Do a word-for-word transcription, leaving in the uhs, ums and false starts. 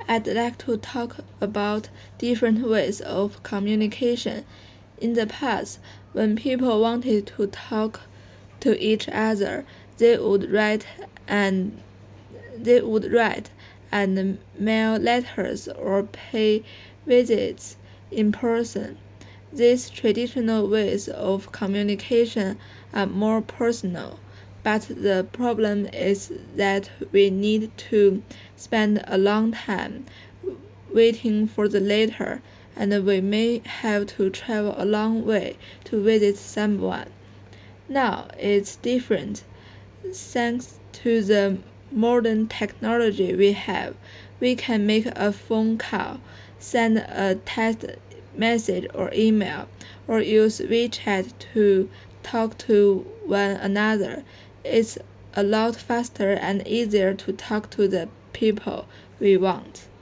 I'd like to talk about different ways of communication. In the past, when people wanted to talk to each other, they would write and they would write and mail letters or pay visits in person. These traditional ways of communication are more personal, but the problem is that we need to spend a long time waiting for the letter, and we may have to travel a long way to visit someone. Now it's different. Thanks to the modern technology we have, we can make a phone call, send a text message or email, or use WeChat to talk to one another. It's a lot faster and easier to talk to the people we want.